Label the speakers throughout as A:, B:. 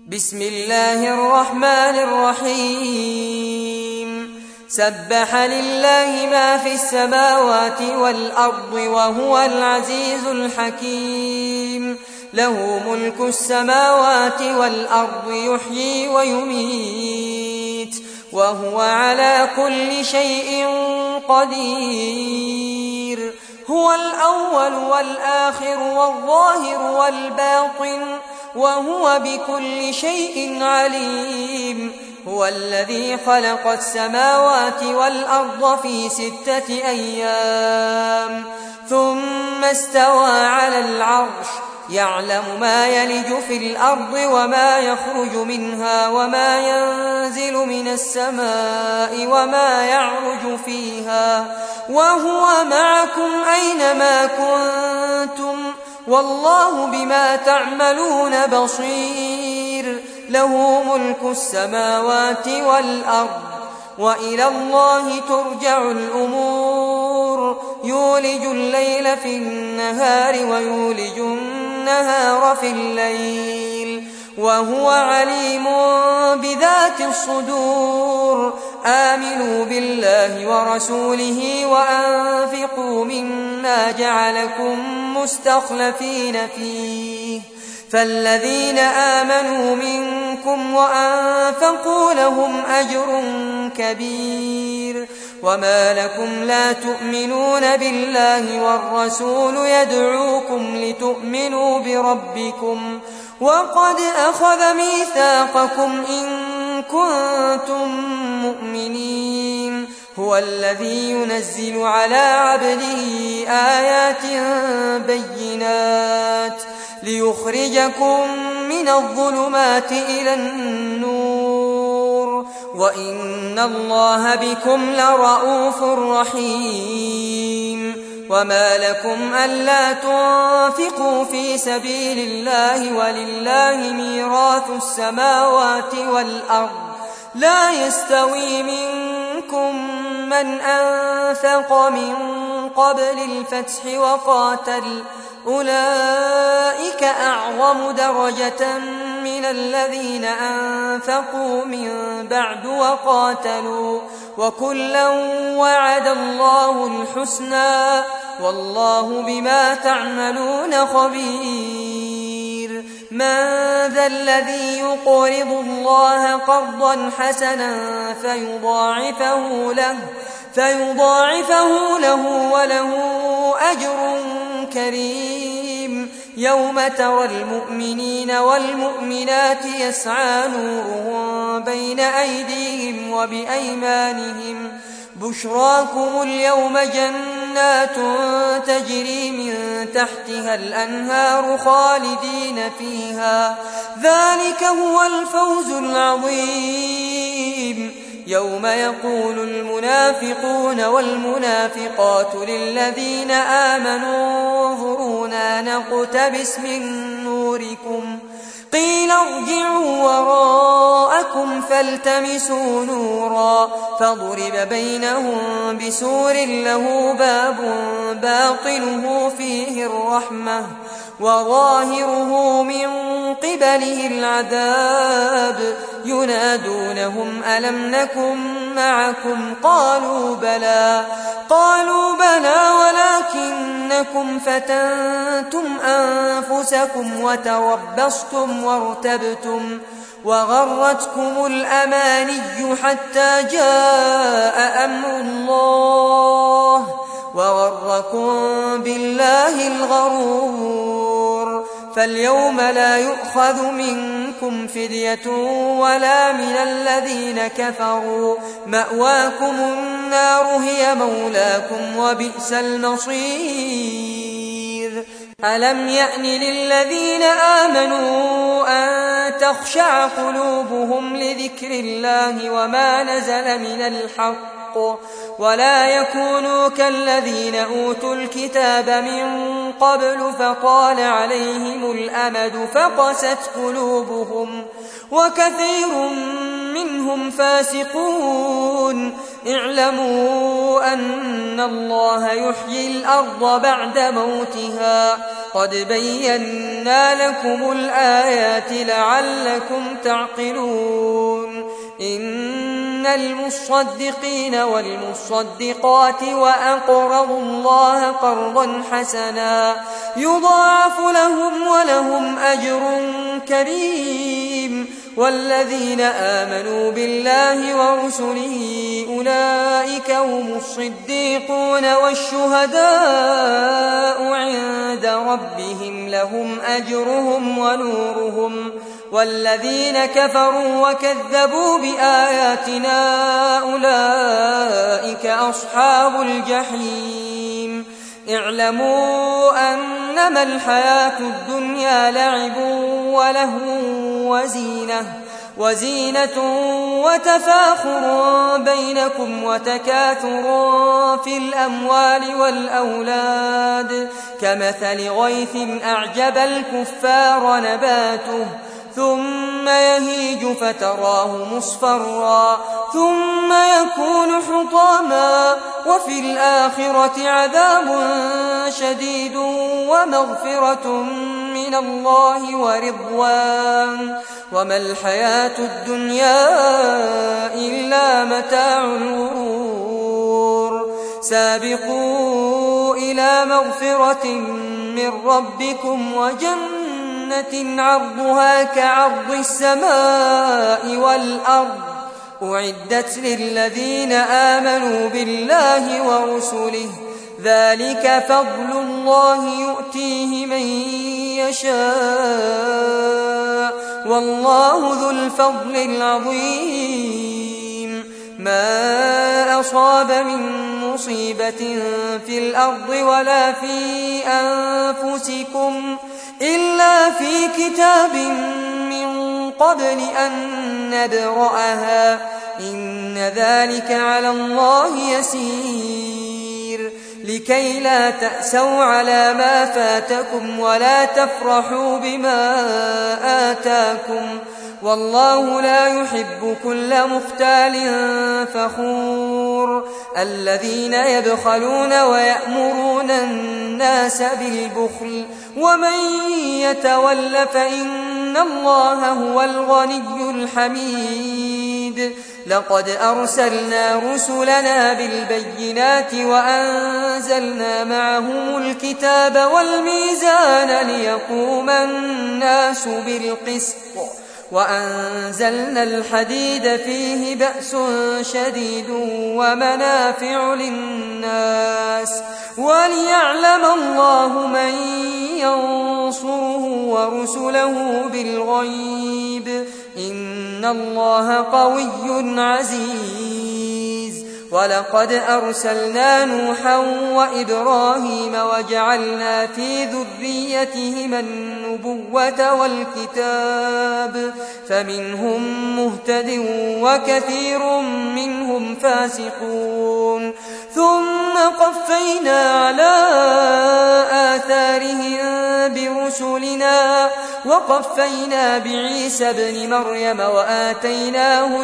A: بسم الله الرحمن الرحيم سبح لله ما في السماوات والأرض وهو العزيز الحكيم له ملك السماوات والأرض يحيي ويميت وهو على كل شيء قدير هو الأول والآخر والظاهر والباطن وهو بكل شيء عليم هو الذي خلق السماوات والأرض في 6 أيام ثم استوى على العرش يعلم ما يلج في الأرض وما يخرج منها وما ينزل من السماء وما يعرج فيها وهو معكم أينما كنتم والله بما تعملون بصير له ملك السماوات والأرض وإلى الله ترجع الأمور يولج الليل في النهار ويولج النهار في الليل وهو عليم بذات الصدور آمنوا بالله ورسوله وأنفقوا مما جعلكم مستخلفين فيه فالذين آمنوا منكم وأنفقوا لهم أجر كبير وما لكم لا تؤمنون بالله والرسول يدعوكم لتؤمنوا بربكم وقد أخذ ميثاقكم إن كنتم مؤمنين هو الذي ينزل على عبده آيات بينات ليخرجكم من الظلمات إلى النور وإن الله بكم لرءوف رحيم وما لكم ألا تنفقوا في سبيل الله ولله ميراث السماوات والأرض لا يستوي منكم من أنفق من قبل الفتح وقاتل أولئك أعظم درجة من الذين أنفقوا من بعد وقاتلوا وكلا وعد الله الحسنى والله بما تعملون خبير من ذا الذي يقرض الله قرضا حسنا فيضاعفه له وله أجر كريم يوم ترى المؤمنين والمؤمنات يسعى نورهم بين أيديهم وبأيمانهم بشراكم اليوم جنات تجري من تحتها الأنهار خالدين فيها ذلك هو الفوز العظيم يوم يقول المنافقون والمنافقات للذين آمنوا انظرونا نقتبس من نوركم قيل ارجعوا وراءكم فالتمسوا نورا فضرب بينهم بسور له باب باطنه فيه الرحمة وظاهره من قبله العذاب ينادونهم ألم نكن معكم قالوا بلى ولكنكم فتنتم أنفسكم وتربصتم وارتبتم وغرتكم الأماني حتى جاء أمر الله وغركم بالله الغرور فاليوم لا يؤخذ منكم فدية ولا من الذين كفروا مأواكم النار هي مولاكم وبئس المصير ألم يأن للذين آمنوا أن تخشع قلوبهم لذكر الله وما نزل من الحق ولا يكونوا كالذين أوتوا الكتاب من قبل فطال عليهم الأمد فقست قلوبهم وكثير منهم فاسقون اعلموا أن الله يحيي الأرض بعد موتها قد بينا لكم الآيات لعلكم تعقلون إن المصدقين والمصدقات وأقرضوا الله قرضا حسنا يضاعف لهم ولهم أجر كريم والذين آمنوا بالله ورسله أولئك هم الصديقون والشهداء عند ربهم لهم أجرهم ونورهم والذين كفروا وكذبوا بآياتنا أولئك أصحاب الجحيم اعلموا أنما الحياة الدنيا لعب ولهو وزينة وتفاخر بينكم وتكاثر في الأموال والأولاد كمثل غيث أعجب الكفار نباته ثم يهيج فتراه مصفرا ثم يكون حطاما وفي الآخرة عذاب شديد ومغفرة من الله ورضوان وما الحياة الدنيا إلا متاع الغرور سابقوا إلى مغفرة من ربكم وجنة عرضها كعرض السماء والأرض أعدت للذين آمنوا بالله ورسله ذلك فضل الله يؤتيه من يشاء والله ذو الفضل العظيم ما أصاب من مصيبة في الأرض ولا في أنفسكم إلا في كتاب من قبل أن نبرأها إن ذلك على الله يسير لكي لا تأسوا على ما فاتكم ولا تفرحوا بما آتاكم والله لا يحب كل مختال فخور الذين يبخلون ويأمرون الناس بالبخل ومن يتول فإن الله هو الغني الحميد لقد أرسلنا رسلنا بالبينات وأنزلنا معهم الكتاب والميزان ليقوم الناس بالقسط وأنزلنا الحديد فيه بأس شديد ومنافع للناس وليعلم الله من ينصره ورسله بالغيب إن الله قوي عزيز ولقد أرسلنا نوحا وإبراهيم وجعلنا في ذريتهما النبوة والكتاب فمنهم مهتد وكثير منهم فاسقون ثم قفينا على آثارهم برسلنا وقفينا بعيسى ابن مريم وآتيناه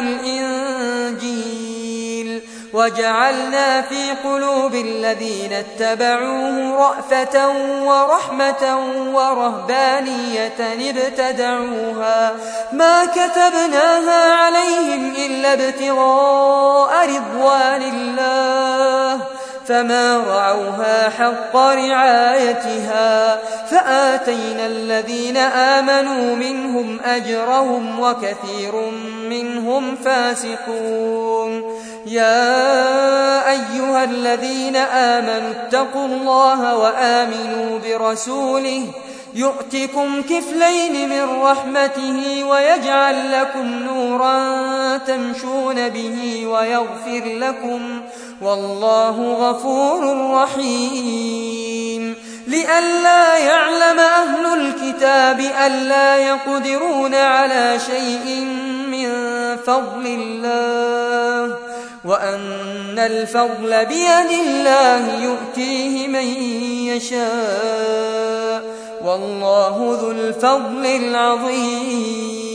A: الإنجيل وجعلنا في قلوب الذين اتبعوه رأفة ورحمة ورهبانية ابتدعوها ما كتبناها عليهم إلا ابتغاء رضوان الله فما رعوها حق رعايتها فآتينا الذين آمنوا منهم أجرهم وكثير منهم فاسقون يا أيها الذين آمنوا اتقوا الله وآمنوا برسوله يؤتكم كفلين من رحمته ويجعل لكم نورا تمشون به ويغفر لكم والله غفور رحيم لئلا يعلم أهل الكتاب ألا يقدرون على شيء من فضل الله وأن الفضل بيد الله يؤتيه من يشاء والله ذو الفضل العظيم